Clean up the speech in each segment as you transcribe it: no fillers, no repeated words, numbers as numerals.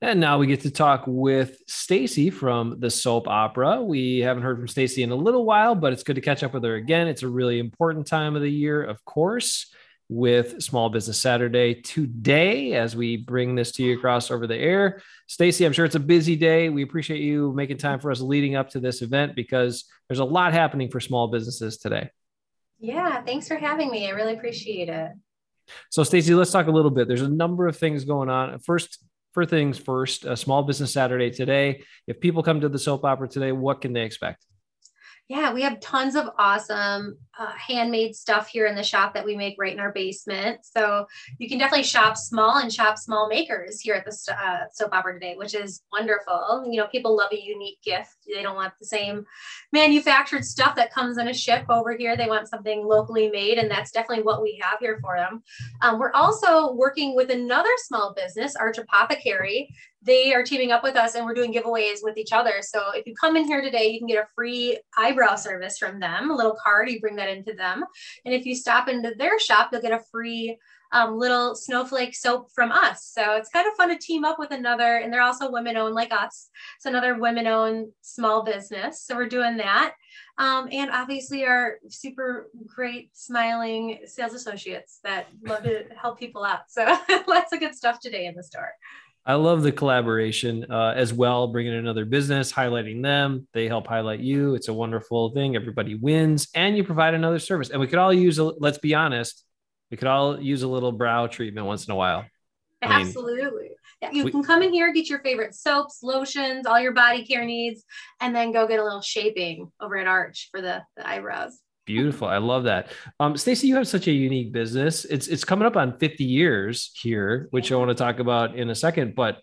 And now we get to talk with Stacy from the soap opera. We haven't heard from Stacy in a little while, but it's good to catch up with her again. It's a really important time of the year, of course, with Small Business Saturday today as we bring this to you across over the air. Stacy, I'm sure it's a busy day. We appreciate you making time for us leading up to this event because there's a lot happening for small businesses today. Yeah, thanks for having me. I really appreciate it. So, Stacy, let's talk a little bit. There's a number of things going on. First, for things first, a Small Business Saturday today. If people come to the soap opera today, what can they expect? Yeah, we have tons of awesome handmade stuff here in the shop that we make right in our basement. So you can definitely shop small and shop small makers here at the soap opera today, which is wonderful. You know, people love a unique gift. They don't want the same manufactured stuff that comes in a ship over here. They want something locally made, and that's definitely what we have here for them. We're also working with another small business, Arch Apothecary. They are teaming up with us and we're doing giveaways with each other. So if you come in here today, you can get a free eyebrow service from them, a little card, you bring that into them. And if you stop into their shop, you'll get a free little snowflake soap from us. So it's kind of fun to team up with another, and they're also women owned like us. It's another women owned small business. So we're doing that. And obviously our super great smiling sales associates that love to help people out. So lots of good stuff today in the store. I love the collaboration as well, bringing in another business, highlighting them. They help highlight you. It's a wonderful thing. Everybody wins, and you provide another service. And we could all use, let's be honest, we could all use a little brow treatment once in a while. I mean, Absolutely. Yeah, you we, can come in here, get your favorite soaps, lotions, all your body care needs, and then go get a little shaping over at Arch for the eyebrows. Beautiful. I love that. Stacy, you have such a unique business. It's coming up on 50 years here, which I want to talk about in a second. But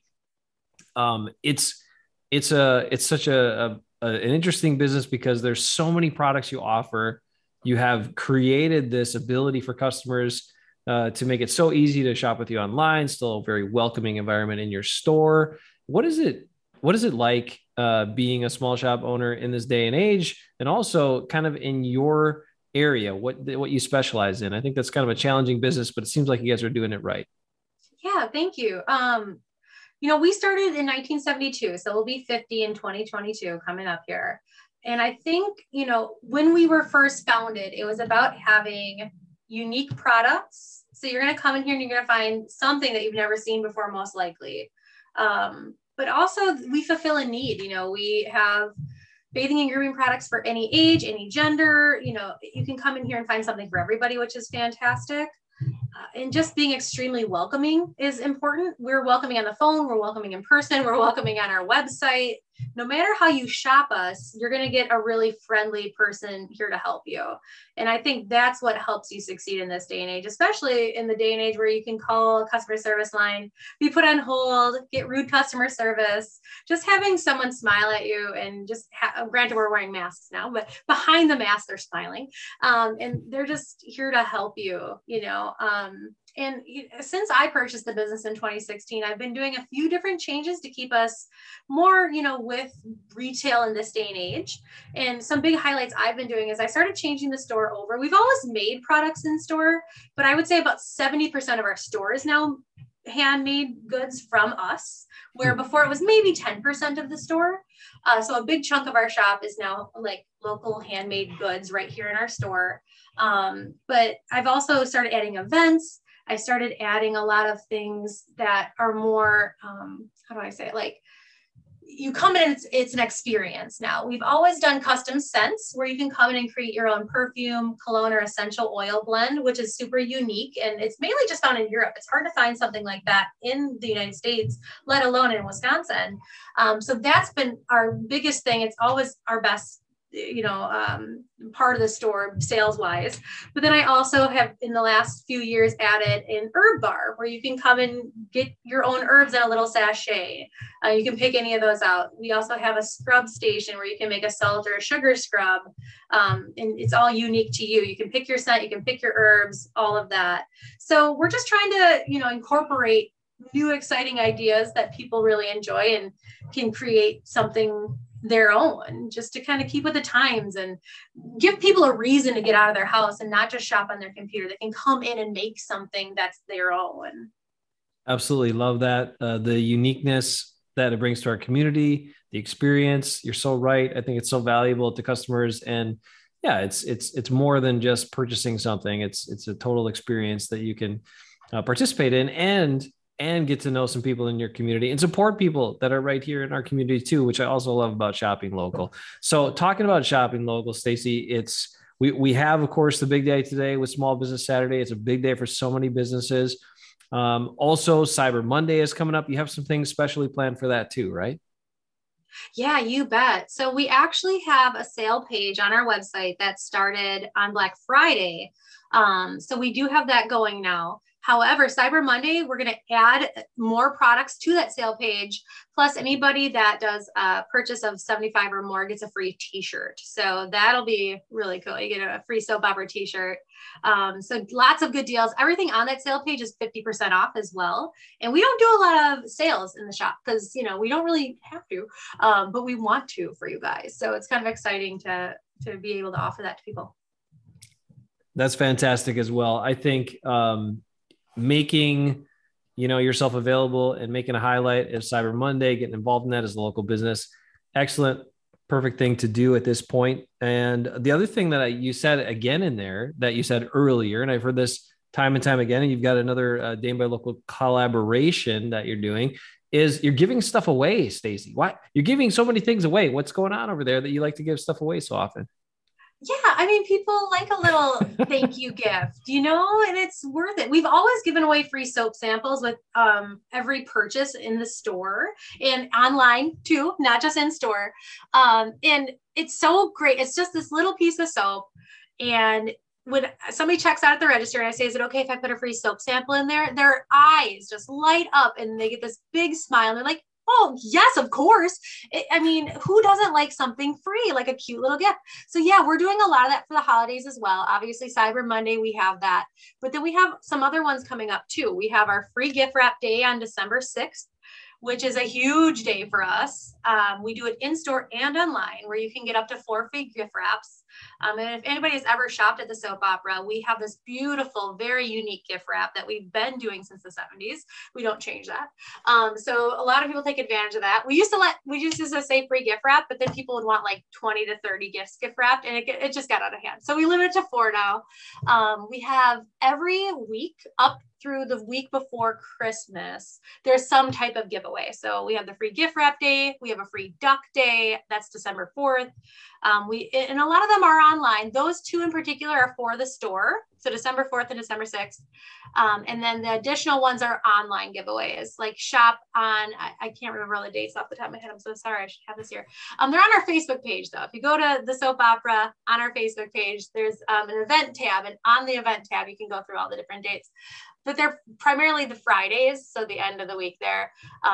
it's such an interesting business because there's so many products you offer. You have created this ability for customers to make it so easy to shop with you online. Still a very welcoming environment in your store. What is it? What is it like being a small shop owner in this day and age, and also kind of in your area, what you specialize in? I think that's kind of a challenging business, but it seems like you guys are doing it right. Yeah, thank you. We started in 1972, so we'll be 50 in 2022 coming up here. And I think, when we were first founded, it was about having unique products. So you're going to come in here and you're going to find something that you've never seen before, most likely. But also we fulfill a need. We have bathing and grooming products for any age, any gender. You can come in here and find something for everybody, which is fantastic. And just being extremely welcoming is important. We're welcoming on the phone, we're welcoming in person, we're welcoming on our website. No matter how you shop us, you're going to get a really friendly person here to help you. And I think that's what helps you succeed in this day and age, especially in the day and age where you can call a customer service line, be put on hold, get rude customer service. Just having someone smile at you and granted we're wearing masks now, but behind the mask, they're smiling. And they're just here to help you, and since I purchased the business in 2016, I've been doing a few different changes to keep us more, with retail in this day and age. And some big highlights I've been doing is I started changing the store over. We've always made products in store, but I would say about 70% of our store is now handmade goods from us, where before it was maybe 10% of the store. So a big chunk of our shop is now like local handmade goods right here in our store. But I've also started adding events. I started adding a lot of things that are more, how do I say it? Like you come in and it's an experience now. We've always done custom scents where you can come in and create your own perfume, cologne, or essential oil blend, which is super unique. And it's mainly just found in Europe. It's hard to find something like that in the United States, let alone in Wisconsin. So that's been our biggest thing. It's always our best part of the store sales wise. But then I also have in the last few years added an herb bar where you can come and get your own herbs in a little sachet. You can pick any of those out. We also have a scrub station where you can make a salt or a sugar scrub. And it's all unique to you. You can pick your scent, you can pick your herbs, all of that. So we're just trying to, incorporate new exciting ideas that people really enjoy and can create something their own, just to kind of keep with the times and give people a reason to get out of their house and not just shop on their computer. They can come in and make something that's their own. Absolutely love that. The uniqueness that it brings to our community, the experience. You're so right. I think it's so valuable to customers, and yeah, it's more than just purchasing something. It's a total experience that you can participate in and get to know some people in your community and support people that are right here in our community too, which I also love about shopping local. So talking about shopping local, Stacy, it's we have of course the big day today with Small Business Saturday. It's a big day for so many businesses. Also, Cyber Monday is coming up. You have some things specially planned for that too, right? Yeah, you bet. So we actually have a sale page on our website that started on Black Friday. So we do have that going now. However, Cyber Monday, we're going to add more products to that sale page. Plus, anybody that does a purchase of 75 or more gets a free t-shirt. So that'll be really cool. You get a free soap opera t-shirt. So lots of good deals. Everything on that sale page is 50% off as well. And we don't do a lot of sales in the shop because, we don't really have to, but we want to for you guys. So it's kind of exciting to be able to offer that to people. That's fantastic as well. I think making yourself available and making a highlight of Cyber Monday, getting involved in that as a local business, excellent, perfect thing to do at this point. And the other thing that you said again in there that you said earlier, and I've heard this time and time again, and you've got another Dane by Local collaboration that you're doing, is you're giving stuff away, Stacy. Why you're giving so many things away? What's going on over there that you like to give stuff away so often? Yeah, I mean, people like a little thank you gift, and it's worth it. We've always given away free soap samples with every purchase in the store and online too, not just in store. And it's so great. It's just this little piece of soap. And when somebody checks out at the register and I say, is it okay if I put a free soap sample in there? Their eyes just light up and they get this big smile. And they're like, oh, yes, of course. I mean, who doesn't like something free, like a cute little gift? So yeah, we're doing a lot of that for the holidays as well. Obviously, Cyber Monday, we have that. But then we have some other ones coming up too. We have our free gift wrap day on December 6th, which is a huge day for us. We do it in store and online where you can get up to 4 free gift wraps. And if anybody has ever shopped at the soap opera, we have this beautiful, very unique gift wrap that we've been doing since the 70s. We don't change that. So a lot of people take advantage of that. We used to say free gift wrap, but then people would want like 20 to 30 gifts gift wrapped, and it just got out of hand. So we limit it to 4 now. We have every week up through the week before Christmas, there's some type of giveaway. So we have the free gift wrap day. We have a free duck day. That's December 4th. And a lot of them are online. Those two in particular are for the store. So December 4th and December 6th. And then the additional ones are online giveaways, like shop on, I can't remember all the dates off the top of my head. I'm so sorry. I should have this here. They're on our Facebook page though. If you go to the soap opera on our Facebook page, there's an event tab, and on the event tab, you can go through all the different dates. But they're primarily the Fridays, so the end of the week there.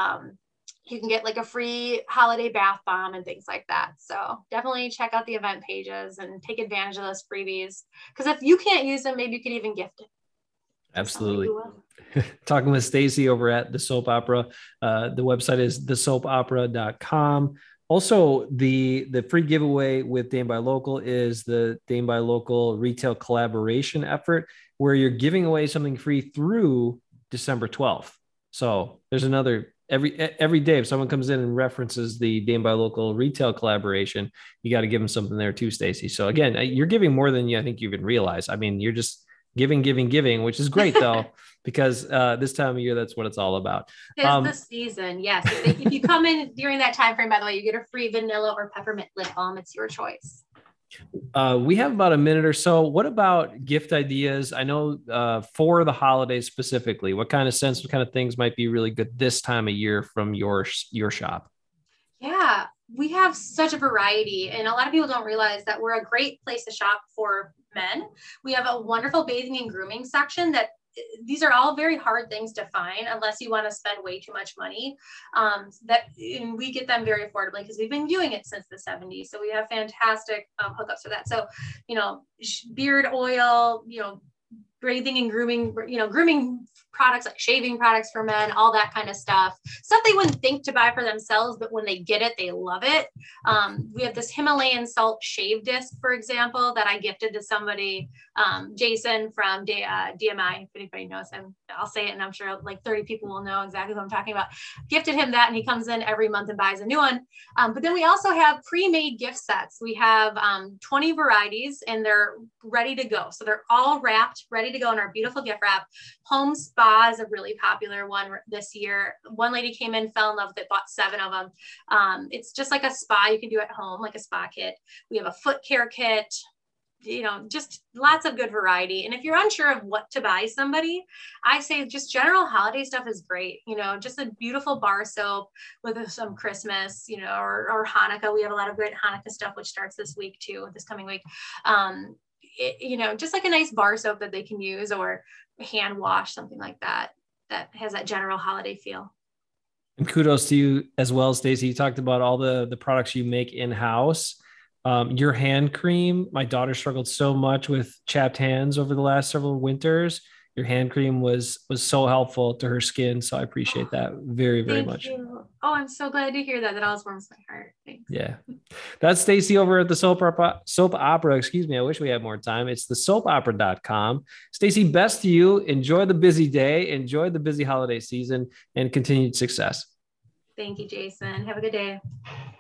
You can get like a free holiday bath bomb and things like that. So definitely check out the event pages and take advantage of those freebies. Because if you can't use them, maybe you could even gift it. Absolutely. Talking with Stacy over at the Soap Opera. The website is thesoapopera.com. Also, the free giveaway with Dane by Local is the Dane by Local retail collaboration effort, where you're giving away something free through December 12th. So there's another every day. If someone comes in and references the Dane by Local retail collaboration, you got to give them something there too, Stacy. So again, you're giving more than I think you even realize. I mean, you're just giving, which is great though, because this time of year, that's what it's all about. It's the season. Yes. If you come in during that time frame, by the way, you get a free vanilla or peppermint lip balm. It's your choice. We have about a minute or so. What about gift ideas? I know for the holidays specifically, what kind of things might be really good this time of year from your shop? Yeah, we have such a variety, and a lot of people don't realize that we're a great place to shop for men. We have a wonderful bathing and grooming section that these are all very hard things to find unless you want to spend way too much money. And we get them very affordably because we've been doing it since the 70s. So we have fantastic hookups for that. So, beard oil, bathing and grooming, grooming products like shaving products for men, all that kind of stuff they wouldn't think to buy for themselves, but when they get it, they love it. We have this Himalayan salt shave disc, for example, that I gifted to somebody Jason from DMI, if anybody knows him, I'll say it and I'm sure like 30 people will know exactly what I'm talking about. Gifted him that, and he comes in every month and buys a new one. But then we also have pre-made gift sets. We have 20 varieties and they're ready to go. So they're all wrapped, ready to go in our beautiful gift wrap. Home spa is a really popular one this year. One lady came in, fell in love with it, bought 7 of them. It's just like a spa you can do at home, like a spa kit. We have a foot care kit, just lots of good variety. And if you're unsure of what to buy somebody, I say just general holiday stuff is great. Just a beautiful bar soap with some Christmas, or Hanukkah. We have a lot of great Hanukkah stuff, which starts this week too, this coming week. Just like a nice bar soap that they can use, or hand wash, something like that has that general holiday feel. And kudos to you as well, Stacy. You talked about all the products you make in-house. Your hand cream, my daughter struggled so much with chapped hands over the last several winters. Your hand cream was so helpful to her skin. So I appreciate that very, very much. Thank you. Oh, I'm so glad to hear that. That always warms my heart. Thanks. Yeah. That's Stacy over at the soap opera. Excuse me. I wish we had more time. It's the soapopera.com. Stacy, best to you. Enjoy the busy day. Enjoy the busy holiday season and continued success. Thank you, Jason. Have a good day.